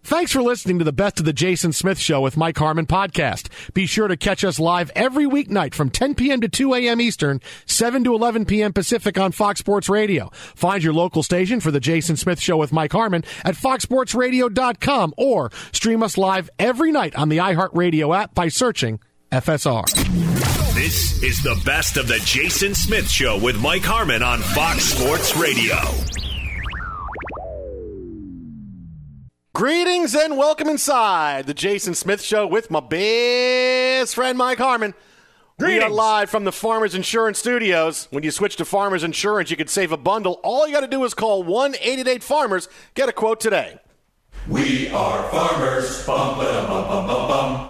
Thanks for listening to the Best of the Jason Smith Show with Mike Harmon podcast. Be sure to catch us live every weeknight from 10 p.m. to 2 a.m. Eastern, 7 to 11 p.m. Pacific on Fox Sports Radio. Find your local station for the Jason Smith Show with Mike Harmon at foxsportsradio.com or stream us live every night on the iHeartRadio app by searching FSR. This is the Best of the Jason Smith Show with Mike Harmon on Fox Sports Radio. Greetings and welcome inside the Jason Smith Show with my best friend Mike Harmon. Greetings. We are live from the Farmers Insurance Studios. When you switch to Farmers Insurance, you can save a bundle. All you got to do is call 1-888-FARMERS. Get a quote today. We are farmers. Bum, ba-dum, bum, bum, bum, bum.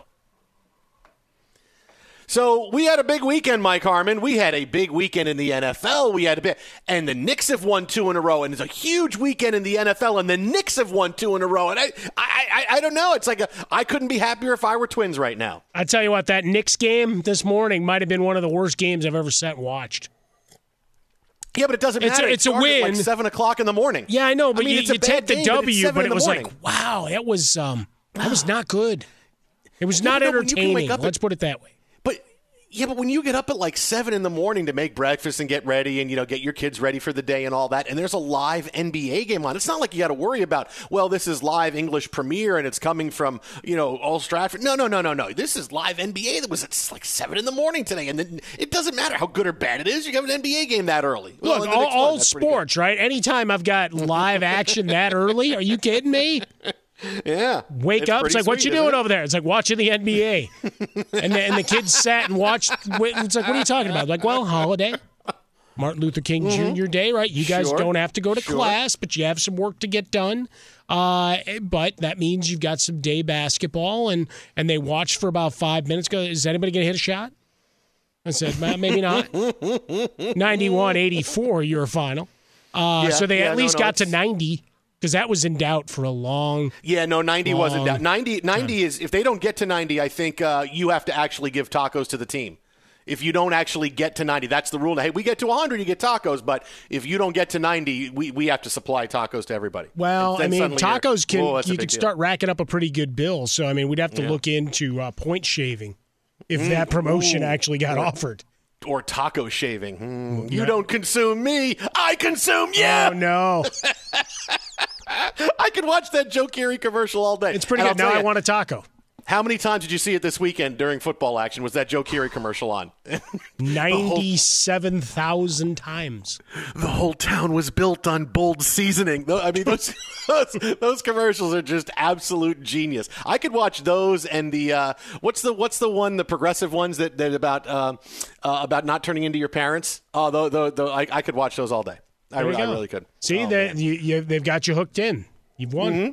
So we had a big weekend, Mike Harmon. We had a big weekend in the NFL. And the Knicks have won 2 in a row. And it's a huge weekend in the NFL. And the Knicks have won 2 in a row. And I don't know. It's like I couldn't be happier if I were Twins right now. I tell you what, that Knicks game this morning might have been one of the worst games I've ever sat and watched. Yeah, but it doesn't matter. It's a win. At like 7 o'clock in the morning. Yeah, I know, but you take the game, W, but it was morning. like, wow, that was not good. It was not entertaining. Let's put it that way. But when you get up at like 7 in the morning to make breakfast and get ready and, get your kids ready for the day and all that, and there's a live NBA game on, it's not like you got to worry about, well, this is live English Premier and it's coming from, Old Stratford. No. This is live NBA that was at like 7 in the morning today. And then it doesn't matter how good or bad it is. You have an NBA game that early. Look, all sports, right? Anytime I've got live action that early, are you kidding me? Yeah. Wake up. It's like, what you doing over there? It's like watching the NBA. and the kids sat and watched. It's like, what are you talking about? Like, well, holiday. Martin Luther King Jr. Day, right? You guys don't have to go to class, but you have some work to get done. But that means you've got some day basketball, and they watched for about 5 minutes. Go, is anybody going to hit a shot? I said, maybe not. 91-84, your final. So they at least got to 90. Because that was in doubt for a long 90 was in doubt. 90 is, if they don't get to 90, I think you have to actually give tacos to the team. If you don't actually get to 90, that's the rule. Hey, we get to 100, you get tacos. But if you don't get to 90, we have to supply tacos to everybody. Well, I mean, tacos you can start racking up a pretty good bill. So, I mean, we'd have to look into point shaving if that promotion actually got offered. Or taco shaving. You don't consume me, I consume you. Oh, no. I could watch that Joe Keery commercial all day. It's pretty good. Now I want a taco. How many times did you see it this weekend during football action? Was that Joe Keery commercial on? 97,000 times. The whole town was built on bold seasoning. I mean, those commercials are just absolute genius. I could watch those and the what's the one, the progressive ones that about not turning into your parents. I could watch those all day. I really could. See, they've got you hooked in. You've won. Mm-hmm.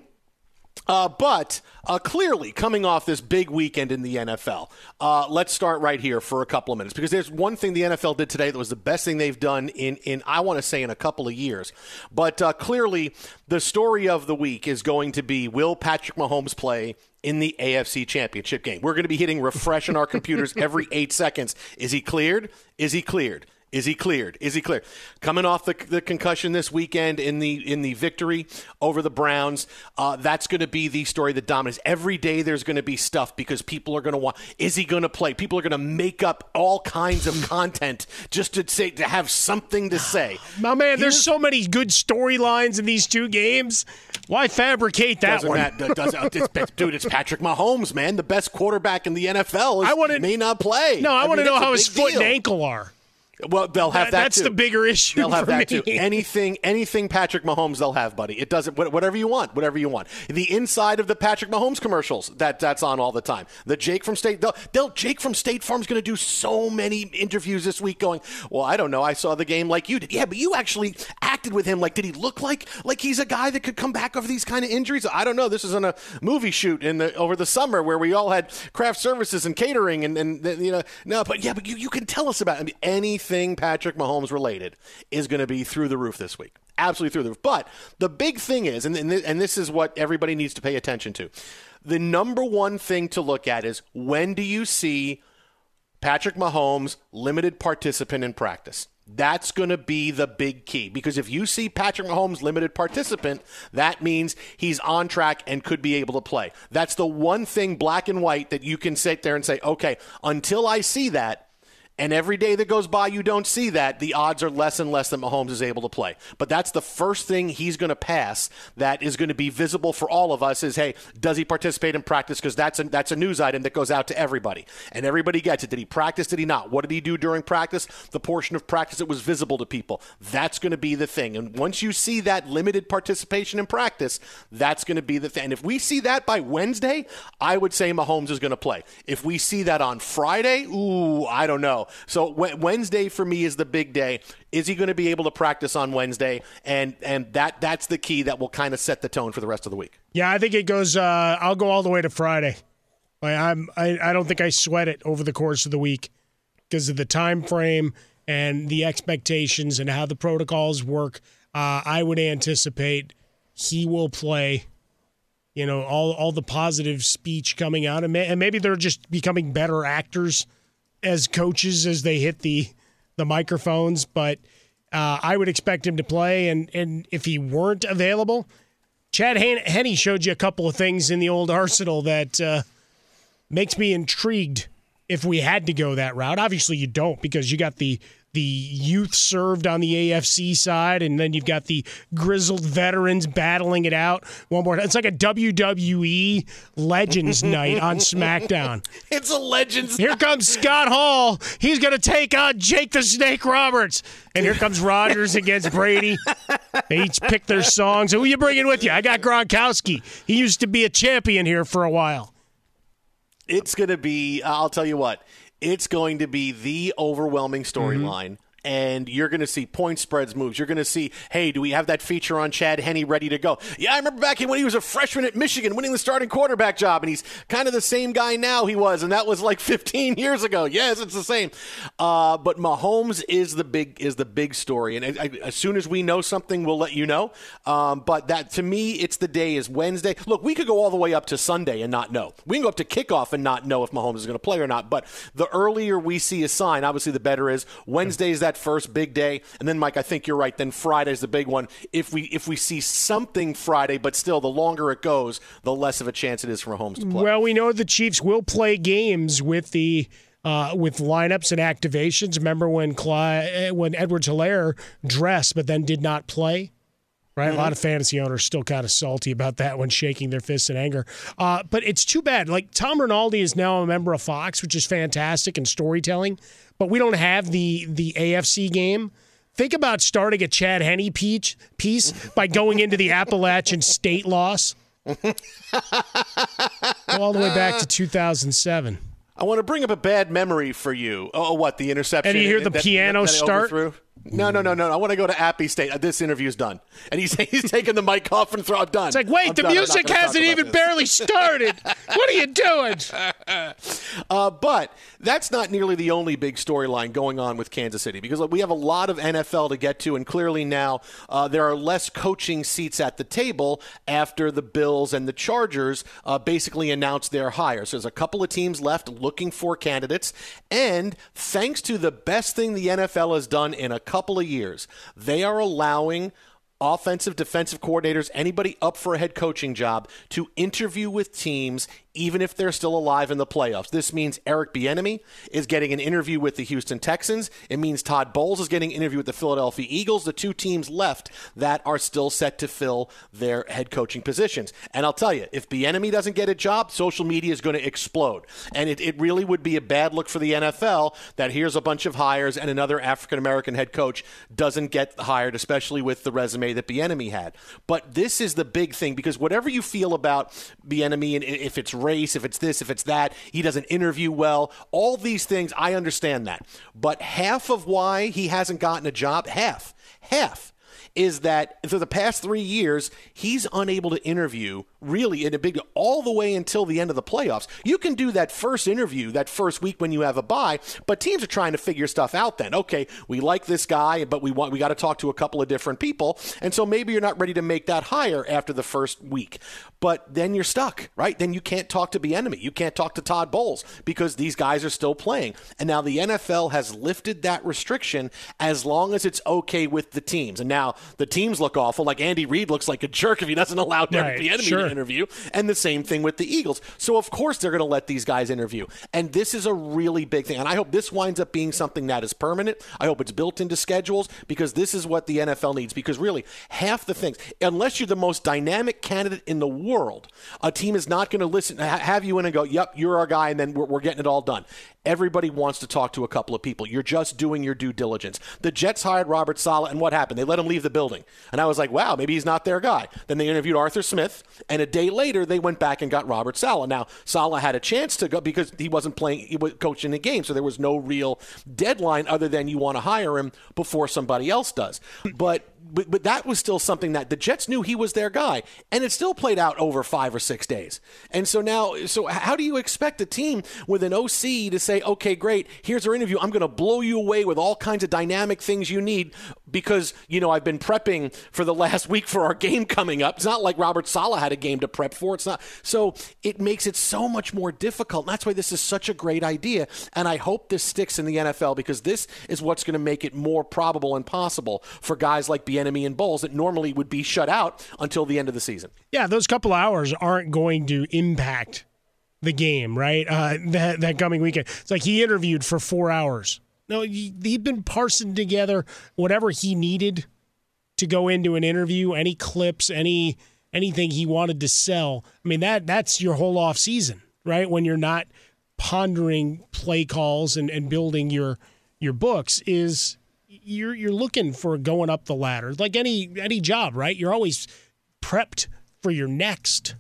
But clearly, coming off this big weekend in the NFL, let's start right here for a couple of minutes, because there's one thing the NFL did today that was the best thing they've done in I want to say in a couple of years. But clearly, the story of the week is going to be, will Patrick Mahomes play in the AFC Championship game? We're going to be hitting refresh on our computers every 8 seconds. Is he cleared? Is he cleared? Is he cleared? Is he cleared? Coming off the concussion this weekend in the victory over the Browns, that's going to be the story that dominates. Every day there's going to be stuff because people are going to want, is he going to play? People are going to make up all kinds of content just to have something to say. My man, there's so many good storylines in these two games. Why fabricate that one? Dude, it's Patrick Mahomes, man. The best quarterback in the NFL may not play. No, I want to know how his foot and ankle are. Well, they'll have that That's too. the bigger issue. They'll have for that me. too. Anything Patrick Mahomes, they'll have, buddy. It doesn't. Whatever you want. The inside of the Patrick Mahomes commercials that's on all the time. The Jake from State. Jake from State Farm's going to do so many interviews this week. Going, well, I don't know. I saw the game like you did. Yeah, but you actually acted with him. Like, did he look like he's a guy that could come back over these kind of injuries? I don't know. This is on a movie shoot over the summer where we all had craft services and catering and but you can tell us about it. I mean, anything Patrick Mahomes related is going to be through the roof this week. Absolutely through the roof. But the big thing is, and this is what everybody needs to pay attention to, the number one thing to look at is, when do you see Patrick Mahomes limited participant in practice? That's going to be the big key, because if you see Patrick Mahomes limited participant, that means he's on track and could be able to play. That's the one thing black and white that you can sit there and say, okay, until I see that, and every day that goes by you don't see that, the odds are less and less that Mahomes is able to play. But that's the first thing he's going to pass that is going to be visible for all of us is, hey, does he participate in practice? Because that's a news item that goes out to everybody. And everybody gets it. Did he practice? Did he not? What did he do during practice? The portion of practice that was visible to people. That's going to be the thing. And once you see that limited participation in practice, that's going to be the thing. And if we see that by Wednesday, I would say Mahomes is going to play. If we see that on Friday, I don't know. So Wednesday for me is the big day. Is he going to be able to practice on Wednesday? And that's the key that will kind of set the tone for the rest of the week. Yeah, I think it goes. I'll go all the way to Friday. I don't think I sweat it over the course of the week because of the time frame and the expectations and how the protocols work. I would anticipate he will play. You know, all the positive speech coming out, and maybe they're just becoming better actors as coaches as they hit the microphones, but I would expect him to play, and if he weren't available, Chad Henne showed you a couple of things in the old arsenal that makes me intrigued if we had to go that route. Obviously you don't, because you got the youth served on the AFC side, and then you've got the grizzled veterans battling it out one more time. It's like a WWE Legends night on SmackDown. It's a Legends Here comes Scott Hall. He's going to take on Jake the Snake Roberts. And here comes Rodgers against Brady. They each pick their songs. Who are you bringing with you? I got Gronkowski. He used to be a champion here for a while. It's going to be, I'll tell you what, it's going to be the overwhelming storyline. And you're going to see point spreads moves. You're going to see, hey, do we have that feature on Chad Henne ready to go? Yeah, I remember back when he was a freshman at Michigan winning the starting quarterback job, and he's kind of the same guy now he was, and that was like 15 years ago. Yes, it's the same. But Mahomes is the big story, and as soon as we know something, we'll let you know. But that, to me, it's the day is Wednesday. Look, we could go all the way up to Sunday and not know. We can go up to kickoff and not know if Mahomes is going to play or not. But the earlier we see a sign, obviously the better is. Wednesday is that first big day, and then Mike, I think you're right, then Friday's the big one. If we see something Friday, but still the longer it goes, the less of a chance it is for Mahomes to play. Well, we know the Chiefs will play games with the with lineups and activations. Remember when Edwards-Helaire dressed but then did not play? Right, A lot of fantasy owners still kind of salty about that when shaking their fists in anger. But it's too bad. Like, Tom Rinaldi is now a member of Fox, which is fantastic in storytelling, but we don't have the AFC game. Think about starting a Chad Henne piece by going into the Appalachian State loss. Go all the way back to 2007. I want to bring up a bad memory for you. Oh, what, the interception? And you hear the piano start? No. I want to go to Appy State. This interview's done. And he's taking the mic off and I'm done. It's like, wait, the music hasn't even barely started. What are you doing? But that's not nearly the only big storyline going on with Kansas City, because we have a lot of NFL to get to, and clearly now there are less coaching seats at the table after the Bills and the Chargers basically announced their hires. There's a couple of teams left looking for candidates, and thanks to the best thing the NFL has done in a couple of years, they are allowing offensive, defensive coordinators, anybody up for a head coaching job, to interview with teams even if they're still alive in the playoffs. This means Eric Bieniemy is getting an interview with the Houston Texans. It means Todd Bowles is getting an interview with the Philadelphia Eagles, the two teams left that are still set to fill their head coaching positions. And I'll tell you, if Bieniemy doesn't get a job, social media is going to explode. And it really would be a bad look for the NFL that here's a bunch of hires and another African-American head coach doesn't get hired, especially with the resume that Bieniemy had. But this is the big thing, because whatever you feel about Bieniemy, and if it's race, if it's this, if it's that, he doesn't interview well, all these things, I understand that. But half of why he hasn't gotten a job, half, is that for the past 3 years, he's unable to interview really in a big all the way until the end of the playoffs. You can do that first interview, that first week when you have a bye, but teams are trying to figure stuff out then. Okay, we like this guy, but we got to talk to a couple of different people, and so maybe you're not ready to make that hire after the first week. But then you're stuck, right? Then you can't talk to Bieniemy. You can't talk to Todd Bowles because these guys are still playing. And now the NFL has lifted that restriction as long as it's okay with the teams. And now the teams look awful. Like Andy Reid looks like a jerk if he doesn't allow Derek Bieniemy to interview. And the same thing with the Eagles. So, of course, they're going to let these guys interview. And this is a really big thing. And I hope this winds up being something that is permanent. I hope it's built into schedules because this is what the NFL needs. Because really, half the things, unless you're the most dynamic candidate in the world, a team is not going to have you in and go, yep, you're our guy, and then we're getting it all done. Everybody wants to talk to a couple of people. You're just doing your due diligence. The Jets hired Robert Saleh, and what happened? They let him leave the building. And I was like, wow, maybe he's not their guy. Then they interviewed Arthur Smith, and a day later, they went back and got Robert Saleh. Now, Saleh had a chance to go because he wasn't playing, he was coaching the game, so there was no real deadline other than you want to hire him before somebody else does. But that was still something that the Jets knew he was their guy, and it still played out over 5 or 6 days. And so now, how do you expect a team with an OC to say, okay, great, here's our interview, I'm going to blow you away with all kinds of dynamic things you need because, I've been prepping for the last week for our game coming up. It's not like Robert Saleh had a game to prep for. It's not. So it makes it so much more difficult. And that's why this is such a great idea. And I hope this sticks in the NFL because this is what's going to make it more probable and possible for guys like Bieniemy and Bowles that normally would be shut out until the end of the season. Yeah, those couple hours aren't going to impact the game, right? That coming weekend. It's like he interviewed for 4 hours. No, he'd been parsing together whatever he needed to go into an interview, any clips, anything he wanted to sell. I mean, that's your whole off season, right? When you're not pondering play calls and building your books is you're looking for going up the ladder. Like any job, right? You're always prepped for your next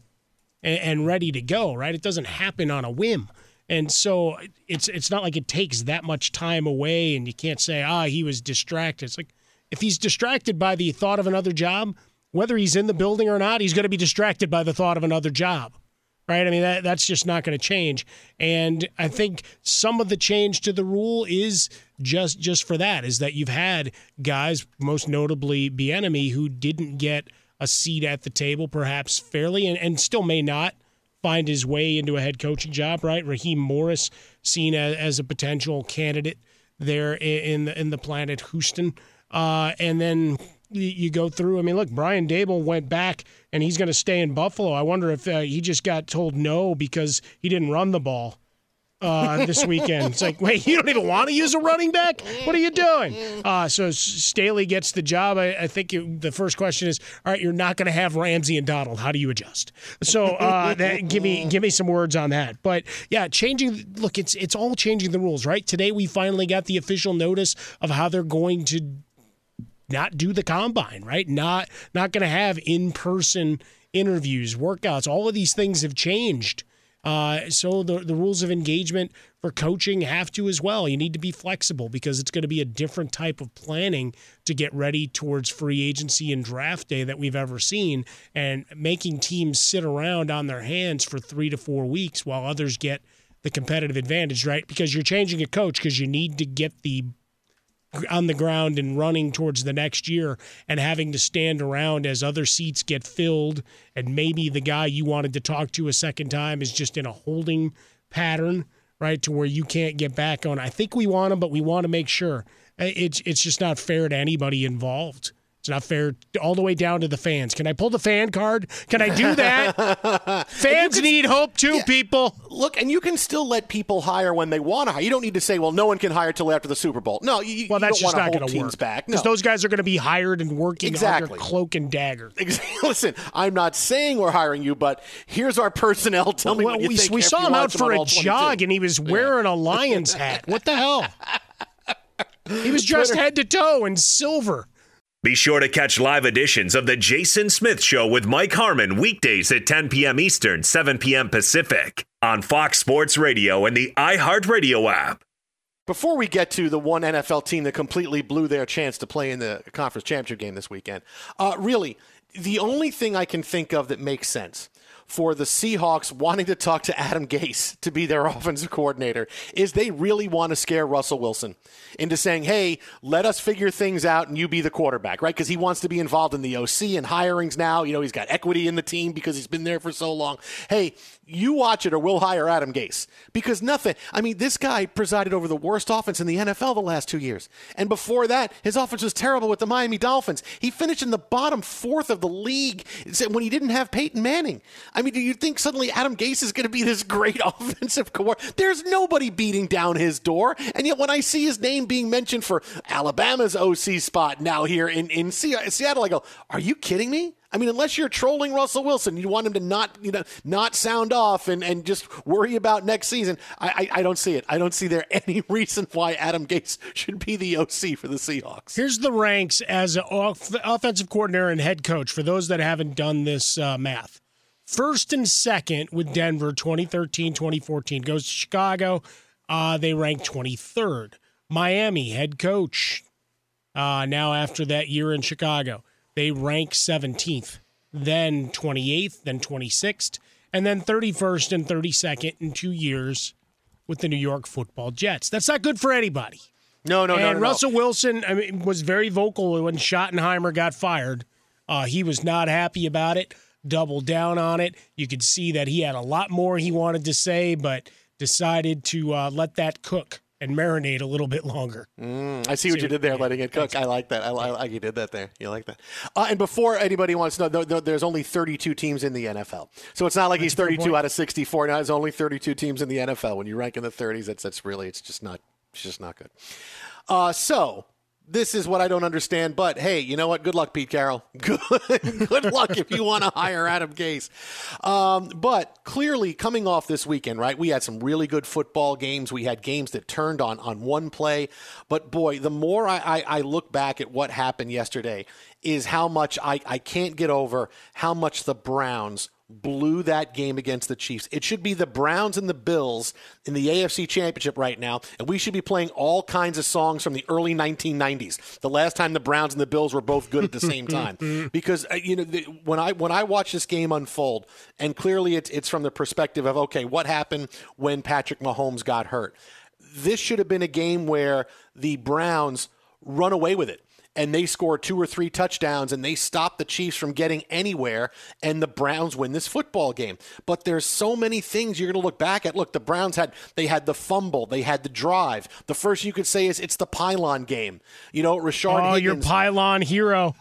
and ready to go, right? It doesn't happen on a whim. And so it's not like it takes that much time away and you can't say, he was distracted. It's like if he's distracted by the thought of another job, whether he's in the building or not, he's going to be distracted by the thought of another job, right? I mean, that's just not going to change. And I think some of the change to the rule is just for that, is that you've had guys, most notably Bieniemy, who didn't get a seat at the table perhaps fairly and still may not find his way into a head coaching job, right? Raheem Morris seen as a potential candidate there in the Planet Houston. And then you go through, I mean, look, Brian Daboll went back and he's going to stay in Buffalo. I wonder if he just got told no because he didn't run the ball this weekend. It's like, wait, you don't even want to use a running back? What are you doing? So Staley gets the job. I think the first question is, all right, you're not going to have Ramsey and Donald. How do you adjust? So give me some words on that. But yeah, look, it's all changing the rules, right? Today we finally got the official notice of how they're going to not do the combine, right? Not going to have in-person interviews, workouts. All of these things have changed. So the rules of engagement for coaching have to as well. You need to be flexible because it's going to be a different type of planning to get ready towards free agency and draft day that we've ever seen, and making teams sit around on their hands for 3 to 4 weeks while others get the competitive advantage, right? Because you're changing a coach because you need to get on the ground and running towards the next year, and having to stand around as other seats get filled and maybe the guy you wanted to talk to a second time is just in a holding pattern, right, to where you can't get back on. I think we want him, but we want to make sure. It's just not fair to anybody involved. It's not fair all the way down to the fans. Can I pull the fan card? Can I do that? Fans need hope too, people. Look, and you can still let people hire when they want to hire. You don't need to say, well, no one can hire till after the Super Bowl. No, well, that's you don't just not going to work. Because those guys are going to be hired and working under cloak and dagger. Listen, I'm not saying we're hiring you, but here's our personnel. Tell me what you think. We saw him out for a jog, and he was wearing a Lions hat. What the hell? He was dressed head to toe in silver. Be sure to catch live editions of The Jason Smith Show with Mike Harmon weekdays at 10 p.m. Eastern, 7 p.m. Pacific on Fox Sports Radio and the iHeartRadio app. Before we get to the one NFL team that completely blew their chance to play in the conference championship game this weekend, really, the only thing I can think of that makes sense for the Seahawks wanting to talk to Adam Gase to be their offensive coordinator is they really want to scare Russell Wilson into saying, hey, let us figure things out and you be the quarterback, right? Because he wants to be involved in the OC and hirings now. He's got equity in the team because he's been there for so long. Hey, you watch it or we'll hire Adam Gase. Because this guy presided over the worst offense in the NFL the last 2 years. And before that, his offense was terrible with the Miami Dolphins. He finished in the bottom fourth of the league when he didn't have Peyton Manning. Do you think suddenly Adam Gase is going to be this great offensive coordinator? There's nobody beating down his door. And yet when I see his name being mentioned for Alabama's OC spot now here in Seattle, I go, are you kidding me? Unless you're trolling Russell Wilson, you want him to not sound off and just worry about next season. I don't see it. I don't see there any reason why Adam Gase should be the OC for the Seahawks. Here's the ranks as an offensive coordinator and head coach for those that haven't done this math. First and second with Denver, 2013, 2014. Goes to Chicago. They rank 23rd. Miami, head coach. Now after that year in Chicago. They rank 17th, then 28th, then 26th, and then 31st and 32nd in 2 years with the New York Football Jets. That's not good for anybody. No. And Russell Wilson was very vocal when Schottenheimer got fired. He was not happy about it, doubled down on it. You could see that he had a lot more he wanted to say, but decided to let that cook and marinate a little bit longer. I see what you did there, letting it cook. I like that. I like you did that there. You like that. And before anybody wants to know, there's only 32 teams in the NFL. So it's not like he's 32 out of 64. Now there's only 32 teams in the NFL. When you rank in the 30s, it's just not good. So this is what I don't understand, but hey, you know what? Good luck, Pete Carroll. Good luck if you want to hire Adam Gase. But clearly, coming off this weekend, right, we had some really good football games. We had games that turned on one play. But boy, the more I look back at what happened yesterday is how much I can't get over how much the Browns blew that game against the Chiefs. It should be the Browns and the Bills in the AFC Championship right now, and we should be playing all kinds of songs from the early 1990s, the last time the Browns and the Bills were both good at the same time. Because when I watch this game unfold, and clearly it's from the perspective of, okay, what happened when Patrick Mahomes got hurt? This should have been a game where the Browns run away with it. And they score 2 or 3 touchdowns, and they stop the Chiefs from getting anywhere, and the Browns win this football game. But there's so many things you're going to look back at. Look, the Browns had the fumble. They had the drive. The first you could say is it's the pylon game. Rashard Higgins. Your pylon hero.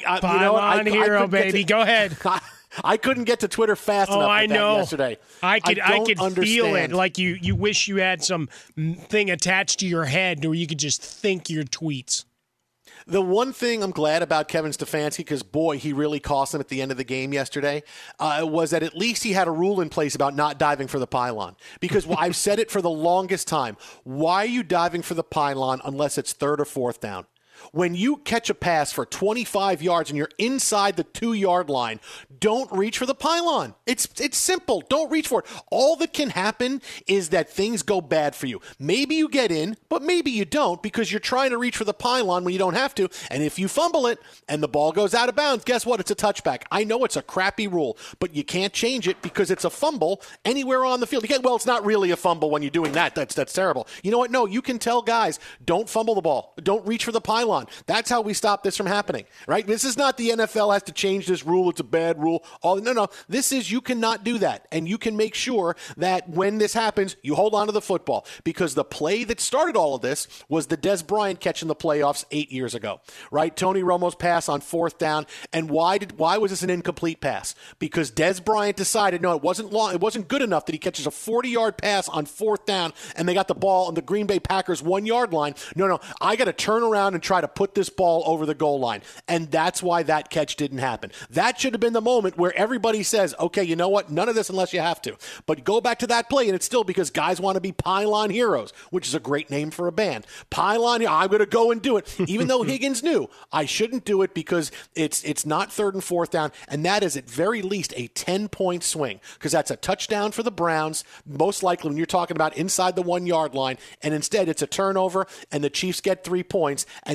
Pylon hero, baby. Go ahead. I couldn't get to Twitter fast enough with that yesterday. I could feel it, like you wish you had some thing attached to your head where you could just think your tweets. The one thing I'm glad about Kevin Stefanski, because, boy, he really cost them at the end of the game yesterday, was that at least he had a rule in place about not diving for the pylon. Because I've said it for the longest time. Why are you diving for the pylon unless it's 3rd or 4th down? When you catch a pass for 25 yards and you're inside the 2-yard line, don't reach for the pylon. It's simple. Don't reach for it. All that can happen is that things go bad for you. Maybe you get in, but maybe you don't because you're trying to reach for the pylon when you don't have to. And if you fumble it and the ball goes out of bounds, guess what? It's a touchback. I know it's a crappy rule, but you can't change it because it's a fumble anywhere on the field. It's not really a fumble when you're doing that. That's terrible. You know what? No, you can tell guys, don't fumble the ball. Don't reach for the pylon. That's how we stop this from happening, right? This is not the NFL has to change this rule. It's a bad rule. No. This is you cannot do that. And you can make sure that when this happens, you hold on to the football because the play that started all of this was the Dez Bryant catch in the playoffs 8 years ago, right? Tony Romo's pass on 4th down. And why was this an incomplete pass? Because Dez Bryant decided, no, it wasn't long. It wasn't good enough that he catches a 40-yard pass on 4th down and they got the ball on the Green Bay Packers 1-yard line. No, I got to turn around and try to put this ball over the goal line. And that's why that catch didn't happen. That should have been the moment where everybody says, okay, you know what? None of this unless you have to. But go back to that play, and it's still because guys want to be pylon heroes, which is a great name for a band. Pylon, I'm going to go and do it. Even though Higgins knew I shouldn't do it because it's not 3rd and 4th down, and that is at very least a 10-point swing because that's a touchdown for the Browns, most likely when you're talking about inside the 1-yard line, and instead it's a turnover, and the Chiefs get 3 points, and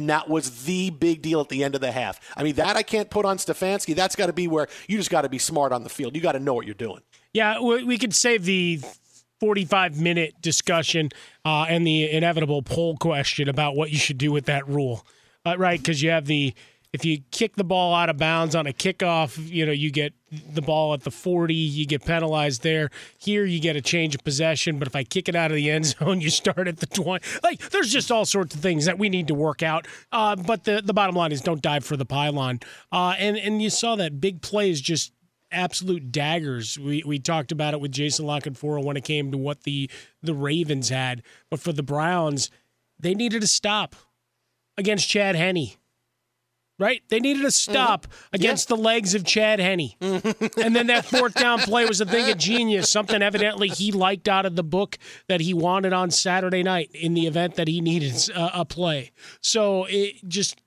and that was the big deal at the end of the half. I mean, that I can't put on Stefanski. That's got to be where you just got to be smart on the field. You got to know what you're doing. Yeah, we could save the 45-minute discussion and the inevitable poll question about what you should do with that rule, right? Because you have if you kick the ball out of bounds on a kickoff, you get the ball at the 40, you get penalized there. Here, you get a change of possession, but if I kick it out of the end zone, you start at the 20. Like, there's just all sorts of things that we need to work out. But the bottom line is don't dive for the pylon. And you saw that big play is just absolute daggers. We talked about it with Jason La Canfora when it came to what the Ravens had. But for the Browns, they needed to stop against Chad Henne. Right? They needed a stop against the legs of Chad Henne. And then that fourth down play was a thing of genius, something evidently he liked out of the book that he wanted on Saturday night in the event that he needed a play. So it just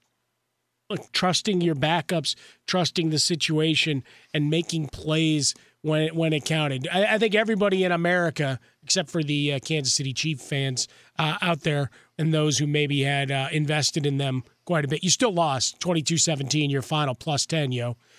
trusting your backups, trusting the situation, and making plays when it counted. I think everybody in America, except for the Kansas City Chiefs fans out there and those who maybe had invested in them quite a bit. You still lost 22-17, your final plus 10,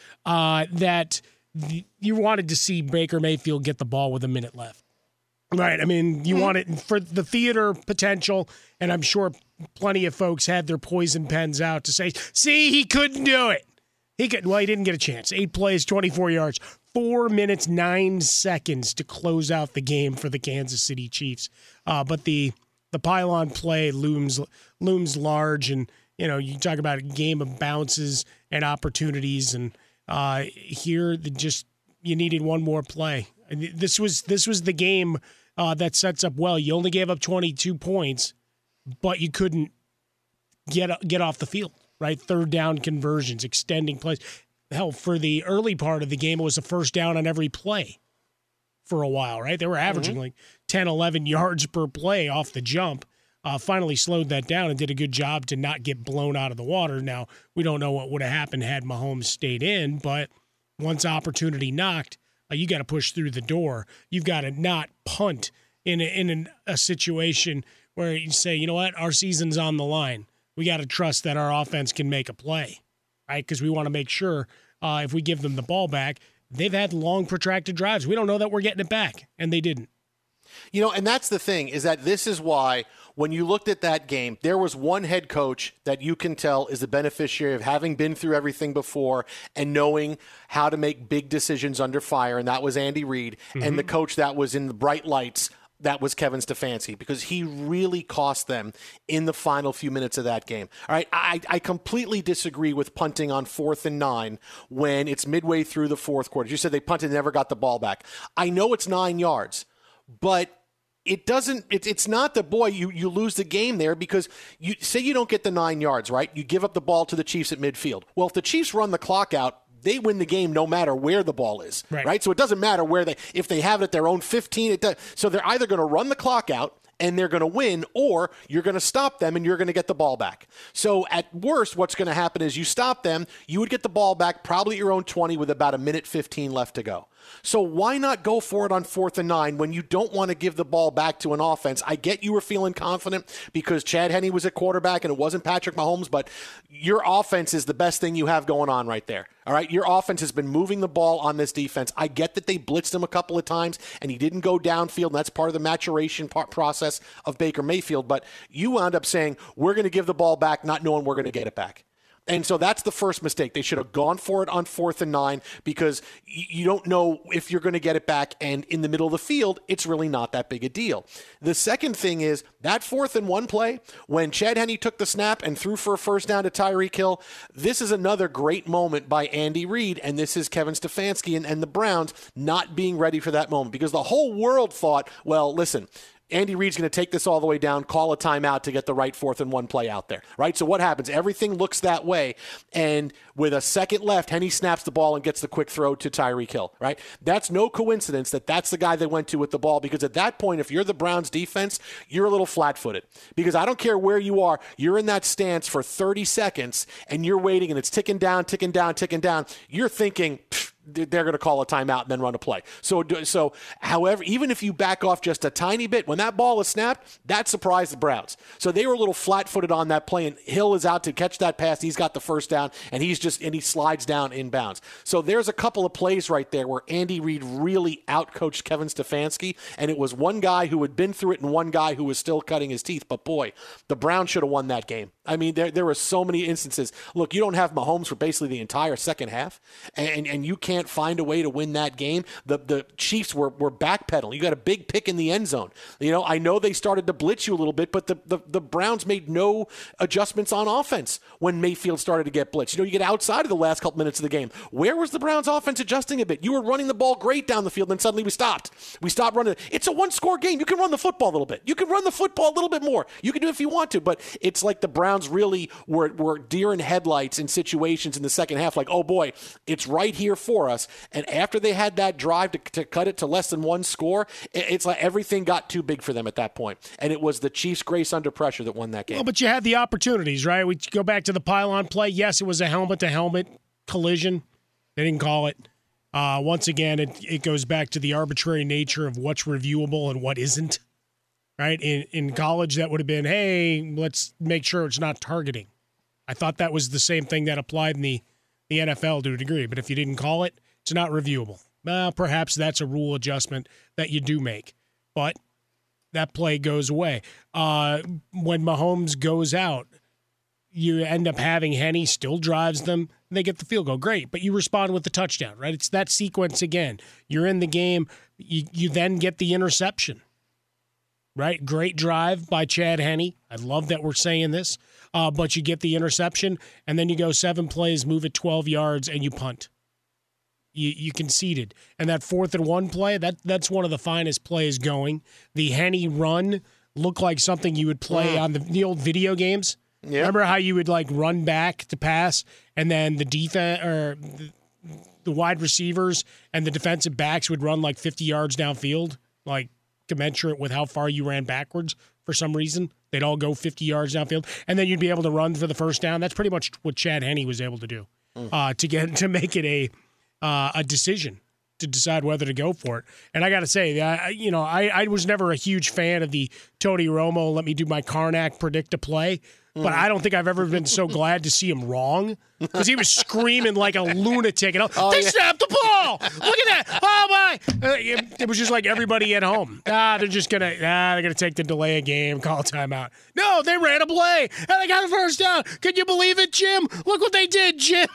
that you wanted to see Baker Mayfield get the ball with a minute left. Right. I mean, you want it for the theater potential, and I'm sure plenty of folks had their poison pens out to say, see, he couldn't do it. He didn't get a chance. 8 plays, 24 yards, 4 minutes, 9 seconds to close out the game for the Kansas City Chiefs. But the pylon play looms large, and you talk about a game of bounces and opportunities, and here you needed one more play. And this was the game that sets up well. You only gave up 22 points, but you couldn't get off the field. Right, third down conversions, extending plays. Hell, for the early part of the game, it was a first down on every play for a while. Right, they were averaging like 10, 11 yards per play off the jump. Finally slowed that down and did a good job to not get blown out of the water. Now, we don't know what would have happened had Mahomes stayed in, but once opportunity knocked, you got to push through the door. You've got to not punt in a situation where you say, you know what, our season's on the line. We got to trust that our offense can make a play, right? Because we want to make sure if we give them the ball back, they've had long, protracted drives. We don't know that we're getting it back, and they didn't. And that's the thing, is that this is why when you looked at that game, there was one head coach that you can tell is the beneficiary of having been through everything before and knowing how to make big decisions under fire, and that was Andy Reid, and the coach that was in the bright lights, that was Kevin Stefanski, because he really cost them in the final few minutes of that game. All right, I completely disagree with punting on 4th and 9 when it's midway through the fourth quarter. You said they punted and never got the ball back. I know it's 9 yards, but it's not the you lose the game there because you say you don't get the 9 yards, right? You give up the ball to the Chiefs at midfield. Well, if the Chiefs run the clock out, they win the game no matter where the ball is, right? So it doesn't matter if they have it at their own 15. So they're either going to run the clock out and they're going to win, or you're going to stop them and you're going to get the ball back. So at worst, what's going to happen is you stop them, you would get the ball back probably at your own 20 with about 1:15 left to go. So why not go for it on 4th and 9 when you don't want to give the ball back to an offense? I get you were feeling confident because Chad Henne was at quarterback and it wasn't Patrick Mahomes, but your offense is the best thing you have going on right there. All right, your offense has been moving the ball on this defense. I get that they blitzed him a couple of times and he didn't go downfield, and that's part of the maturation process of Baker Mayfield, but you wound up saying, we're going to give the ball back not knowing we're going to get it back. And so that's the first mistake. They should have gone for it on 4th and 9 because you don't know if you're going to get it back. And in the middle of the field, it's really not that big a deal. The second thing is that 4th and 1 play, when Chad Henne took the snap and threw for a first down to Tyreek Hill, this is another great moment by Andy Reid. And this is Kevin Stefanski and the Browns not being ready for that moment because the whole world thought, well, listen, Andy Reid's going to take this all the way down, call a timeout to get the right 4th and 1 play out there, right? So what happens? Everything looks that way, and with a second left, Henne snaps the ball and gets the quick throw to Tyreek Hill, right? That's no coincidence that that's the guy they went to with the ball, because at that point, if you're the Browns defense, you're a little flat-footed, because I don't care where you are, you're in that stance for 30 seconds, and you're waiting, and it's ticking down, ticking down, ticking down. You're thinking, they're going to call a timeout and then run a play. So, however, even if you back off just a tiny bit, when that ball is snapped, that surprised the Browns. So they were a little flat-footed on that play, and Hill is out to catch that pass. He's got the first down, and he slides down inbounds. So there's a couple of plays right there where Andy Reid really outcoached Kevin Stefanski, and it was one guy who had been through it and one guy who was still cutting his teeth. But boy, the Browns should have won that game. I mean, there were so many instances. Look, you don't have Mahomes for basically the entire second half, and you can't find a way to win that game. The Chiefs were backpedaling. You got a big pick in the end zone. I know they started to blitz you a little bit, but the Browns made no adjustments on offense when Mayfield started to get blitzed. You get outside of the last couple minutes of the game. Where was the Browns offense adjusting a bit? You were running the ball great down the field, and suddenly we stopped. We stopped running. It's a one-score game. You can run the football a little bit. You can run the football a little bit more. You can do it if you want to, but it's like the Browns really were deer in headlights in situations in the second half, like, oh boy, it's right here for us. And after they had that drive to cut it to less than one score, it's like everything got too big for them at that point. And it was the Chiefs' grace under pressure that won that game. Well, but you had the opportunities, right? We go back to the pylon play. Yes, it was a helmet-to-helmet collision. They didn't call it. Once again, it goes back to the arbitrary nature of what's reviewable and what isn't. Right? In college, that would have been, hey, let's make sure it's not targeting. I thought that was the same thing that applied in the NFL to a degree. But if you didn't call it, it's not reviewable. Well, perhaps that's a rule adjustment that you do make. But that play goes away. When Mahomes goes out, you end up having Henne still drives them. And they get the field goal. Great. But you respond with the touchdown, right? It's that sequence again. You're in the game. You then get the interception. Right? Great drive by Chad Henne. I love that we're saying this. But you get the interception, and then you go 7 plays, move it 12 yards, and you punt. You conceded. And that 4th and 1 play, that's one of the finest plays going. The Henne run looked like something you would play on the old video games. Yeah. Remember how you would run back to pass, and then the defense or the wide receivers and the defensive backs would run 50 yards downfield, commensurate with how far you ran backwards for some reason. They'd all go 50 yards downfield, and then you'd be able to run for the first down. That's pretty much what Chad Henne was able to do to make it a decision to decide whether to go for it. And I got to say, I was never a huge fan of the Tony Romo, let me do my Karnak predict a play. But I don't think I've ever been so glad to see him wrong because he was screaming like a lunatic. They snapped the ball. Look at that. Oh, my. It was just like everybody at home. They're just going to take the delay of game, call a timeout. No, they ran a play, and they got a first down. Can you believe it, Jim? Look what they did, Jim.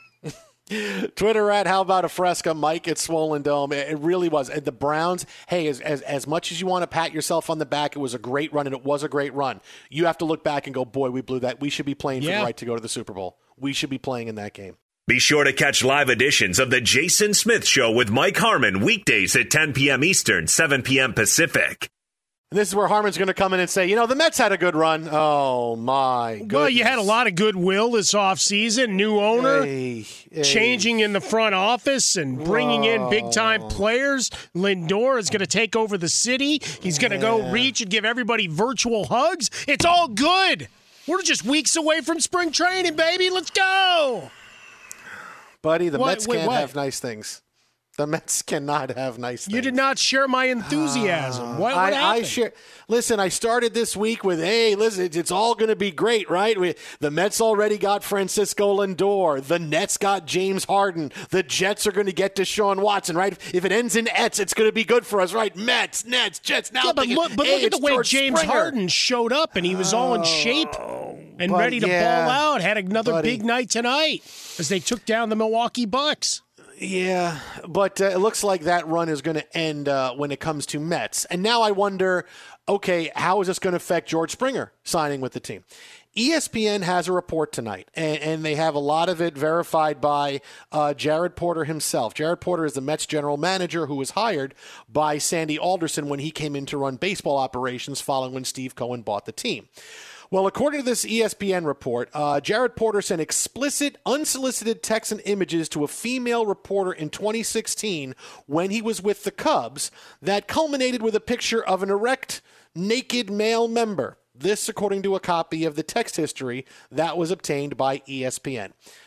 Twitter at How About a Fresca, Mike at Swollen Dome. It really was. And the Browns, hey, as much as you want to pat yourself on the back, it was a great run, and it was a great run. You have to look back and go, boy, we blew that. We should be playing for the right to go to the Super Bowl. We should be playing in that game. Be sure to catch live editions of The Jason Smith Show with Mike Harmon weekdays at 10 p.m. Eastern, 7 p.m. Pacific. And this is where Harmon's going to come in and say, the Mets had a good run. Oh, my goodness. Well, you had a lot of goodwill this offseason. New owner, changing in the front office and bringing in big-time players. Lindor is going to take over the city. He's going to go reach and give everybody virtual hugs. It's all good. We're just weeks away from spring training, baby. Let's go. Buddy, the Mets can't have nice things. The Mets cannot have nice things. You did not share my enthusiasm. What happened? Listen, I started this week with, hey, listen, it's all going to be great, right? The Mets already got Francisco Lindor. The Nets got James Harden. The Jets are going to get Deshaun Watson, right? If it ends in Ets, it's going to be good for us, right? Mets, Nets, Jets. Now, but look at the way James Harden showed up, and he was all in shape and ready to ball out. Had another big night tonight as they took down the Milwaukee Bucks. Yeah, but it looks like that run is going to end when it comes to Mets. And now I wonder, okay, how is this going to affect George Springer signing with the team? ESPN has a report tonight, and they have a lot of it verified by Jared Porter himself. Jared Porter is the Mets general manager who was hired by Sandy Alderson when he came in to run baseball operations following when Steve Cohen bought the team. Well, according to this ESPN report, Jared Porter sent explicit, unsolicited texts and images to a female reporter in 2016 when he was with the Cubs that culminated with a picture of an erect, naked male member. This, according to a copy of the text history that was obtained by ESPN.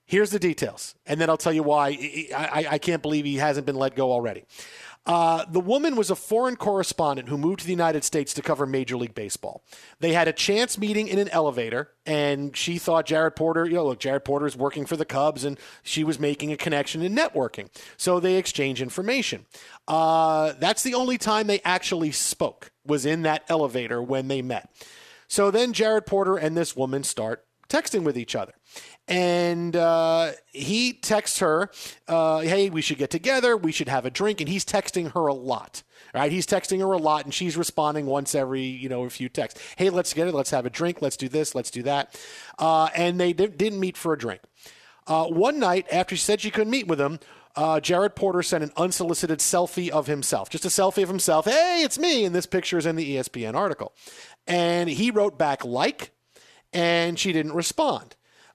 Here's the details, and then I'll tell you why I can't believe he hasn't been let go already. The woman was a foreign correspondent who moved to the United States to cover Major League Baseball. They had a chance meeting in an elevator, and she thought Jared Porter, Jared Porter is working for the Cubs, and she was making a connection in networking. So they exchange information. That's the only time they actually spoke, was in that elevator when they met. So then Jared Porter and this woman start texting with each other. And he texts her, hey, we should get together. We should have a drink. And he's texting her a lot. Right? He's texting her a lot, and she's responding once every, a few texts. Hey, let's get it. Let's have a drink. Let's do this. Let's do that. And they didn't meet for a drink. One night, after she said she couldn't meet with him, Jared Porter sent an unsolicited selfie of himself. Just a selfie of himself. Hey, it's me. And this picture is in the ESPN article. And he wrote back, like, and she didn't respond.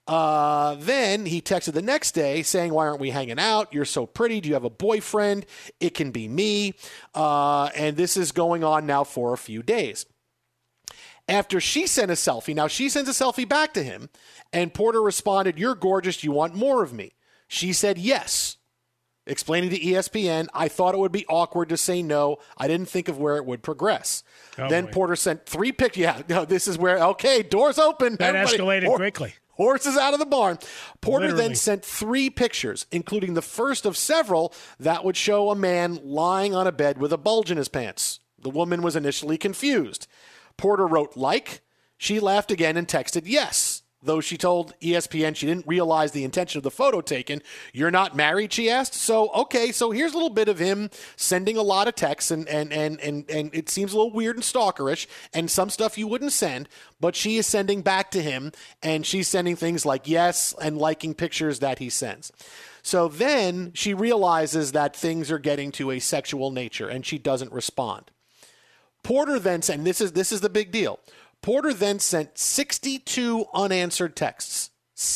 Then he texted the next day saying, why aren't we hanging out? You're so pretty. Do you have a boyfriend? It can be me. And this is going on now for a few days. After she sent a selfie, now she sends a selfie back to him, and Porter responded, you're gorgeous. You want more of me? She said yes. Explaining to ESPN, I thought it would be awkward to say no. I didn't think of where it would progress. Then Porter sent 3 pictures. Yeah, no, this is where, okay, doors open. That escalated quickly. Horses out of the barn. Porter then sent 3 pictures, including the first of several that would show a man lying on a bed with a bulge in his pants. The woman was initially confused. Porter wrote like. She laughed again and texted yes. Though she told ESPN she didn't realize the intention of the photo taken. You're not married, she asked. So, okay, so here's a little bit of him sending a lot of texts, and it seems a little weird and stalkerish, and some stuff you wouldn't send, but she is sending back to him, and she's sending things like yes and liking pictures that he sends. So then she realizes that things are getting to a sexual nature, and she doesn't respond. Porter then said, and this is the big deal, Porter then sent 62 unanswered texts,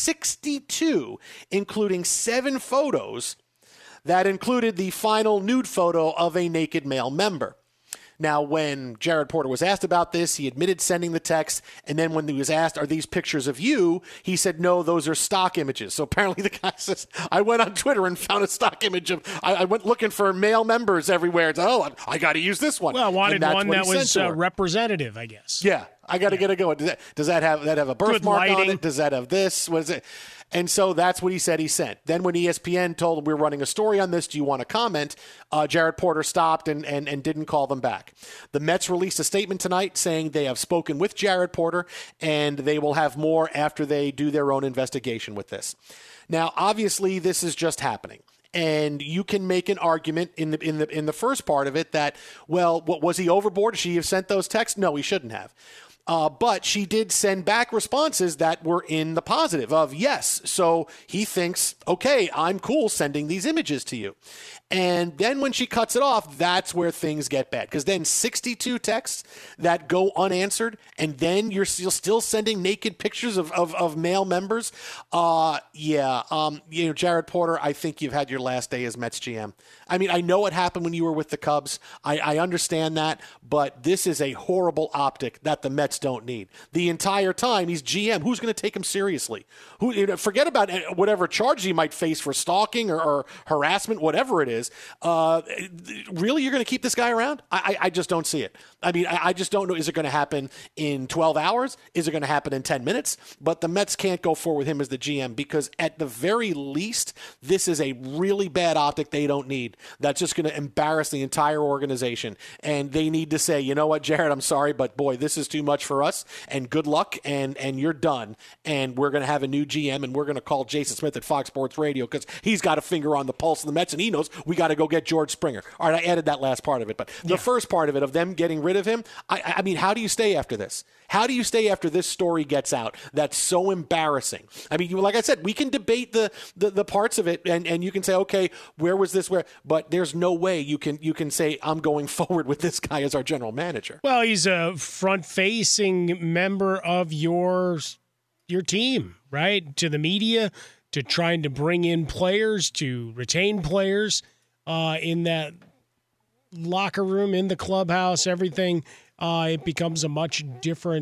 62, including 7 photos that included the final nude photo of a naked male member. Now, when Jared Porter was asked about this, he admitted sending the text, and then when he was asked, are these pictures of you, he said, no, those are stock images. So apparently the guy says, I went on Twitter and found a stock image of, I went looking for male members everywhere. It's, I got to use this one. Well, I wanted one that was representative, I guess. Yeah, I got to get it going. Does that have a birthmark on it? Does that have this? What is it? And so that's what he said he sent. Then when ESPN told him we're running a story on this, do you want to comment? Jared Porter stopped and didn't call them back. The Mets released a statement tonight saying they have spoken with Jared Porter and they will have more after they do their own investigation with this. Now, obviously, this is just happening. And you can make an argument in the first part of it that, well, what was he overboard? Should he have sent those texts? No, he shouldn't have. But she did send back responses that were in the positive of yes. So he thinks, okay, I'm cool sending these images to you. And then when she cuts it off, that's where things get bad. Because then 62 texts that go unanswered, and then you're still sending naked pictures of male members. Jared Porter, I think you've had your last day as Mets GM. I mean, I know what happened when you were with the Cubs. I understand that, but this is a horrible optic that the Mets don't need. The entire time he's GM, who's going to take him seriously? Forget about whatever charge he might face for stalking or harassment, whatever it is. Really, you're going to keep this guy around? I just don't see it. I mean, I just don't know. Is it going to happen in 12 hours? Is it going to happen in 10 minutes? But the Mets can't go forward with him as the GM because at the very least, this is a really bad optic they don't need. That's just going to embarrass the entire organization. And they need to say, you know what, Jared, I'm sorry, but boy, this is too much for us. And good luck. And you're done. And we're going to have a new GM. And we're going to call Jason Smith at Fox Sports Radio because he's got a finger on the pulse of the Mets. And he knows we got to go get George Springer. All right, I added that last part of it. But the first part of it, of them getting rid of him, I mean, how do you stay after this? How do you stay after this story gets out? That's so embarrassing. I mean, like I said, we can debate the parts of it, and you can say, okay, where was this? But there's no way you can say I'm going forward with this guy as our general manager. Well, he's a front-facing member of your team, right? To the media, to trying to bring in players, to retain players in that locker room, in the clubhouse, everything. It becomes a much different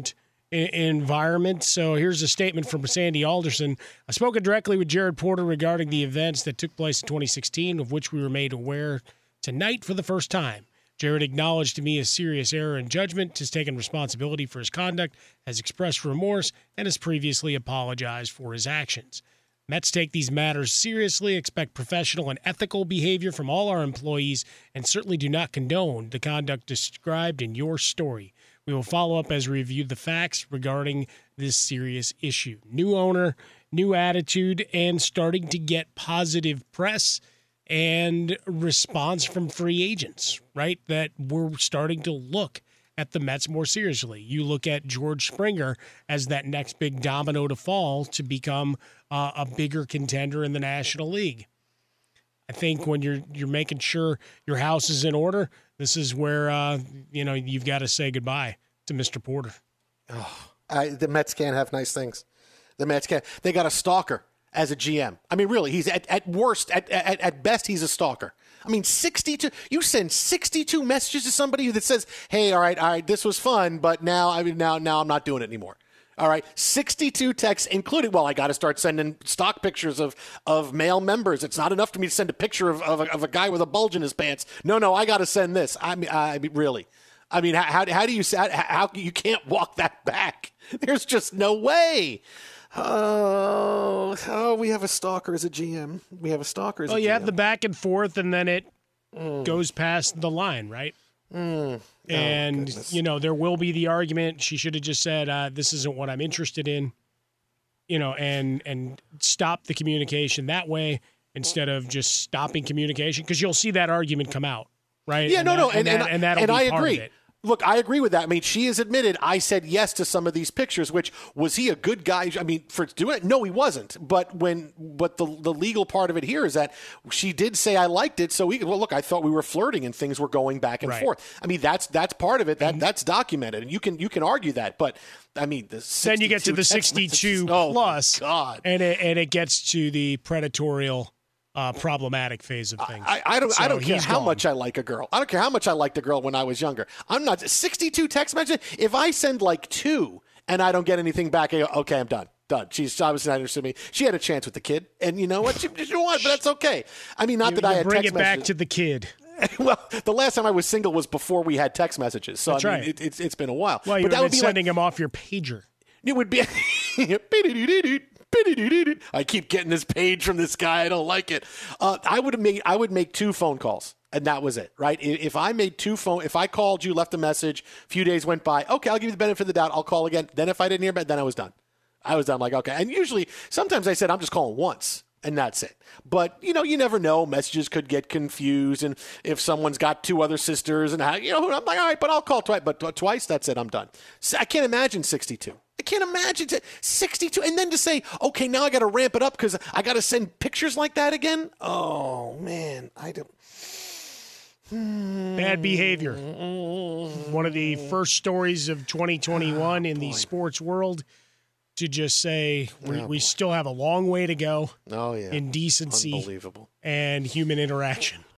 environment. So here's a statement from Sandy Alderson. I've spoken directly with Jared Porter regarding the events that took place in 2016, of which we were made aware tonight for the first time. Jared acknowledged to me a serious error in judgment, has taken responsibility for his conduct, has expressed remorse, and has previously apologized for his actions. Mets take these matters seriously, expect professional and ethical behavior from all our employees, and certainly do not condone the conduct described in your story. We will follow up as we review the facts regarding this serious issue. New owner, new attitude, and starting to get positive press and response from free agents, right? That we're starting to look at the Mets more seriously. You look at George Springer as that next big domino to fall to become a bigger contender in the National League. I think when you're making sure your house is in order, this is where you've got to say goodbye to Mr. Porter. The Mets can't have nice things. The Mets can't. They got a stalker as a GM. I mean, really, he's at worst, at best, he's a stalker. I mean, 62. You send 62 messages to somebody that says, "Hey, all right, this was fun, but now I'm not doing it anymore." All right, 62 texts, including, well, I got to start sending stock pictures of male members. It's not enough for me to send a picture of a guy with a bulge in his pants. No, I got to send this. I mean, really. I mean, how do you say, how you can't walk that back? There's just no way. Oh, we have a stalker as a GM. We have a stalker as a GM. Well, you have the back and forth, and then it goes past the line, right? And, there will be the argument, she should have just said, this isn't what I'm interested in, and stop the communication that way instead of just stopping communication, because you'll see that argument come out, right? Yeah, and and that'll I be part agree. of it. Look, I agree with that. I mean, she has admitted I said yes to some of these pictures, which, was he a good guy? I mean, for doing it? No, he wasn't. But the legal part of it here is that she did say I liked it. So look, I thought we were flirting and things were going back and forth. I mean, that's part of it. That's documented, and you can argue that. But I mean, then you get to the 62 plus, God, and it gets to the predatorial. Problematic phase of things. I don't care how much I like a girl. I don't care how much I liked a girl when I was younger. I'm not 62 text messages. If I send like 2 and I don't get anything back, I go, okay, I'm done. She's obviously not interested in me. She had a chance with the kid, and you know what? She won, but that's okay. I mean, not that I had bring text it back messages. to the kid. Well, the last time I was single was before we had text messages, so that's I mean, right. It's been a while. Well, but that would be sending him off your pager. It would be. I keep getting this page from this guy. I don't like it. I would make 2 phone calls, and that was it, right? If I made 2 if I called you, left a message, a few days went by, okay, I'll give you the benefit of the doubt. I'll call again. Then if I didn't hear back, then I was done. Like, okay. And usually, sometimes I said, I'm just calling once, and that's it. But, you never know. Messages could get confused, and if someone's got 2 other sisters, and I'm like, all right, but I'll call twice. But twice, that's it. I'm done. So I can't imagine 62. I can't imagine 62. And then to say, okay, now I got to ramp it up because I got to send pictures like that again. Oh, man. I don't. Bad behavior. One of the first stories of 2021 in the sports world to just say we still have a long way to go in decency and human interaction.